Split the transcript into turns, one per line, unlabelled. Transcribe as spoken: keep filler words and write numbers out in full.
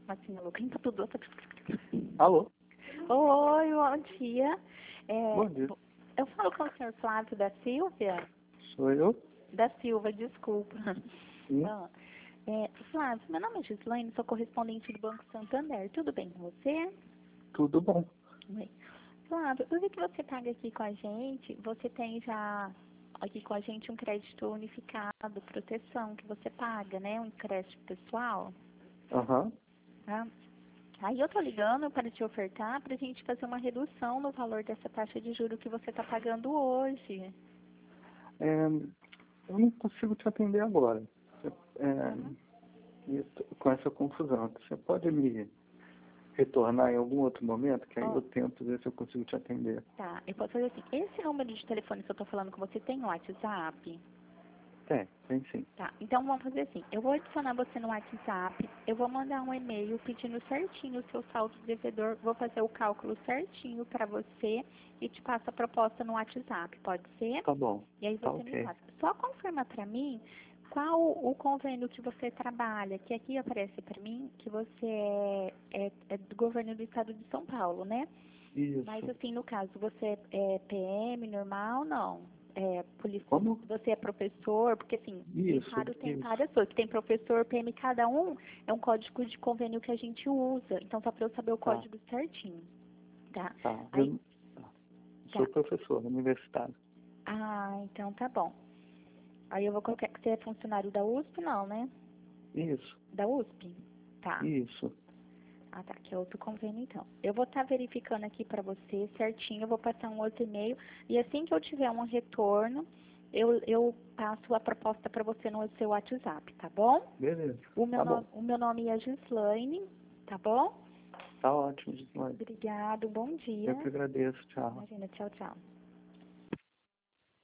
Assim, louca, limpa tudo.
Alô?
Oi, bom dia. É,
Bom dia.
eu falo com o senhor Flávio da Silva?
Sou eu?
Da Silva, desculpa.
Sim.
Ah, é, Flávio, meu nome é Gislaine, sou correspondente do Banco Santander. Tudo bem com você?
Tudo bom.
Bem. Flávio, eu vi que você paga aqui com a gente, você tem já aqui com a gente um crédito unificado, proteção, que você paga, né? Um crédito pessoal.
Aham.
Tá? Aí eu tô ligando para te ofertar para a gente fazer uma redução no valor dessa taxa de juros que você está pagando hoje.
É, eu não consigo te atender agora. É,
Uhum.
e tô com essa confusão. Você pode me retornar em algum outro momento, que aí
Ó,
eu tento ver se eu consigo te atender.
tá, eu posso fazer assim. Esse número de telefone que eu tô falando com você tem no WhatsApp?
Tem, tem sim.
Tá, então vamos fazer assim. Eu vou adicionar você no WhatsApp, eu vou mandar um e-mail pedindo certinho o seu saldo devedor, vou fazer o cálculo certinho para você e te passo a proposta no WhatsApp, pode ser?
Tá bom.
E aí
Tá
você me
ok.
passa. Só confirma para mim qual o convênio que você trabalha, que aqui aparece para mim que você é, é, é do governo do estado de São Paulo, né? Mas
Isso.
assim, no caso, você é P M normal, não? É, polícia,
Como?
você é professor, porque assim,
Isso,
Claro tem
isso.
várias coisas. Tem professor, P M, cada um é um código de convênio que a gente usa. Então, só para eu saber o
Tá,
código certinho, tá?
tá.
Aí,
Eu, tá. Sou
tá.
professor universitário.
Ah, então tá bom. Aí eu vou colocar que você é funcionário da U S P, não, né?
Isso,
Da U S P? Tá.
isso.
Ah, tá, que é outro convênio, então. Eu vou estar verificando aqui para você certinho, eu vou passar um outro e-mail, e assim que eu tiver um retorno, eu, eu passo a proposta para você no seu WhatsApp, tá bom?
Beleza.
O meu,
Tá
no,
bom.
o meu nome é Gislaine, tá bom?
Tá ótimo, Gislaine.
Obrigado, bom dia.
Eu que agradeço. Tchau.
Imagina, tchau, tchau.